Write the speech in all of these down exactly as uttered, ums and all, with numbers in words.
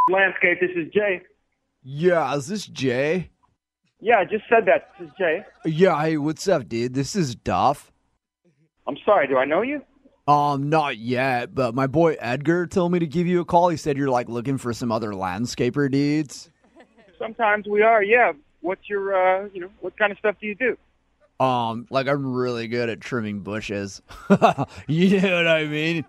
Landscape, this is Jay. Yeah, is this Jay? Yeah, I just said that. This is Jay. Yeah, hey, what's up, dude? This is Duff. I'm sorry, do I know you? Um, not yet, but my boy Edgar told me to give you a call. He said you're, like, looking for some other landscaper dudes. Sometimes we are, yeah. What's your, uh, you know, what kind of stuff do you do? Um, like, I'm really good at trimming bushes. You know what I mean?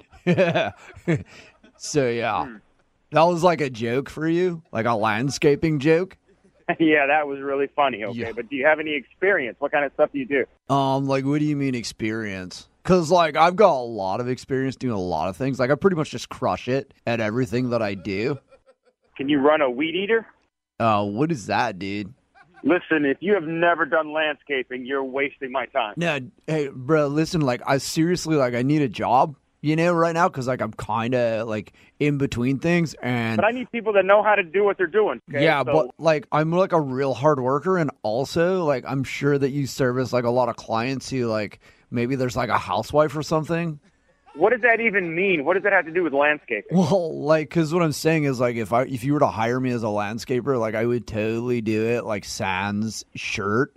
So, yeah. Hmm. That was like a joke for you? Like a landscaping joke? Yeah, that was really funny, okay. Yeah. But do you have any experience? What kind of stuff do you do? Um, like, what do you mean experience? Because, like, I've got a lot of experience doing a lot of things. Like, I pretty much just crush it at everything that I do. Can you run a weed eater? Uh, what is that, dude? Listen, if you have never done landscaping, you're wasting my time. No, hey, bro, listen, like, I seriously, like, I need a job, you know, right now, because, like, I'm kind of, like, in between things, and... But I need people that know how to do what they're doing, okay? Yeah, so... but, like, I'm, like, a real hard worker, and also, like, I'm sure that you service, like, a lot of clients who, like, maybe there's, like, a housewife or something. What does that even mean? What does that have to do with landscaping? Well, like, because what I'm saying is, like, if I if you were to hire me as a landscaper, like, I would totally do it, like, sans shirt,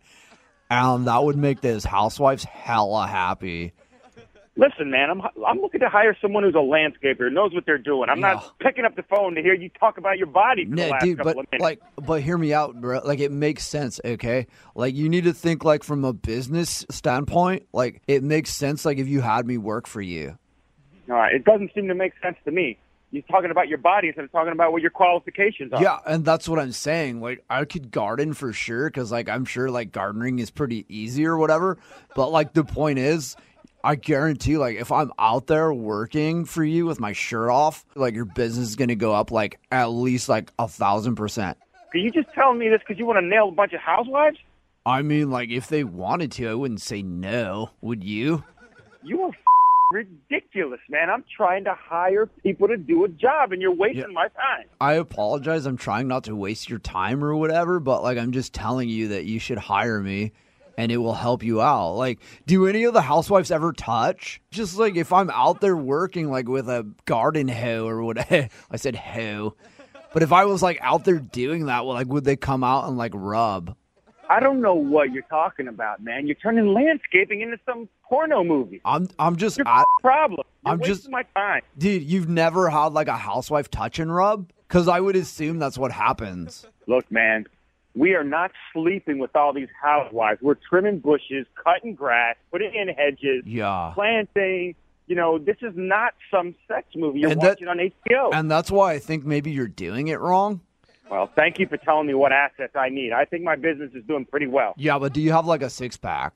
and that would make those housewives hella happy. Listen, man, I'm I'm looking to hire someone who's a landscaper, knows what they're doing. I'm yeah. not picking up the phone to hear you talk about your body for no, the last dude, couple but, of minutes. Like, but hear me out, bro. Like, it makes sense, okay? Like, you need to think, like, from a business standpoint. Like, it makes sense, like, if you had me work for you. All right, it doesn't seem to make sense to me. You're talking about your body instead of talking about what your qualifications are. Yeah, and that's what I'm saying. Like, I could garden for sure, because, like, I'm sure, like, gardening is pretty easy or whatever. But, like, the point is, I guarantee, like, if I'm out there working for you with my shirt off, like, your business is going to go up, like, at least, like, a thousand percent. Are you just telling me this because you want to nail a bunch of housewives? I mean, like, if they wanted to, I wouldn't say no. Would you? You are f- ridiculous, man. I'm trying to hire people to do a job, and you're wasting yeah. my time. I apologize. I'm trying not to waste your time or whatever, but, like, I'm just telling you that you should hire me, and it will help you out. Like, do any of the housewives ever touch? Just, like, if I'm out there working, like, with a garden hoe or whatever. I said hoe. But if I was, like, out there doing that, well, like, would they come out and, like, rub? I don't know what you're talking about, man. You're turning landscaping into some porno movie. I'm I'm just Your I, problem. You're I'm wasting just my time, dude. You've never had like a housewife touch and rub? Because I would assume that's what happens. Look, man, we are not sleeping with all these housewives. We're trimming bushes, cutting grass, putting in hedges, yeah, planting. You know, this is not some sex movie you're and watching that, on H B O. And that's why I think maybe you're doing it wrong. Well, thank you for telling me what assets I need. I think my business is doing pretty well. Yeah, but do you have like a six pack,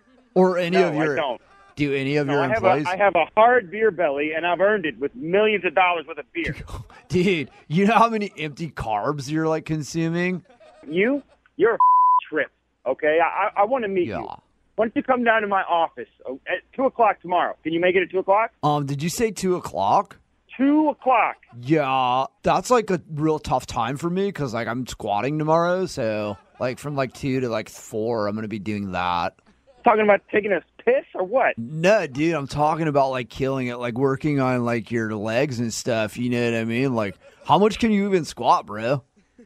or any no, of your? I don't. Do any of no, your I have employees? A, I have a hard beer belly, and I've earned it with millions of dollars worth of beer. Dude, you know how many empty carbs you're like consuming? You, you're a trip. Okay, I I, I want to meet yeah. you. Why don't you come down to my office at two o'clock tomorrow? Can you make it at two o'clock? Um, did you say two o'clock? Two o'clock. Yeah, that's like a real tough time for me because like I'm squatting tomorrow, so like from like two to like four, I'm gonna be doing that. Talking about taking a piss or what? No, dude, I'm talking about like killing it, like working on like your legs and stuff. You know what I mean? Like, how much can you even squat, bro?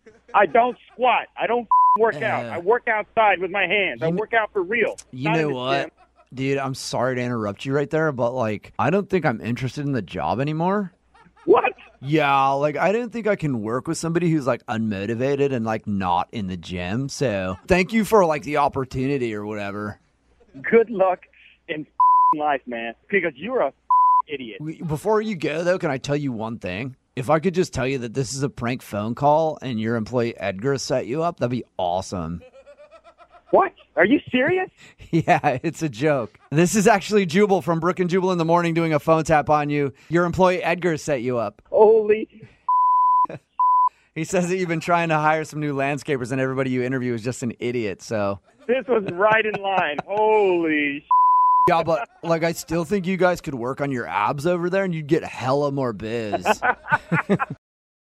I don't squat. I don't work uh, out. I work outside with my hands. I work out for real. You know what? Gym. Dude, I'm sorry to interrupt you right there, but like, I don't think I'm interested in the job anymore. What? Yeah, like, I don't think I can work with somebody who's, like, unmotivated and, like, not in the gym. So, thank you for, like, the opportunity or whatever. Good luck in life, man, because you're a idiot. Before you go, though, can I tell you one thing? If I could just tell you that this is a prank phone call and your employee Edgar set you up, that'd be awesome. What? Are you serious? Yeah, it's a joke. This is actually Jubal from Brook and Jubal in the Morning doing a phone tap on you. Your employee Edgar set you up. Holy. He says that you've been trying to hire some new landscapers and everybody you interview is just an idiot, so. This was right in line. Holy. Yeah, but like I still think you guys could work on your abs over there and you'd get hella more biz.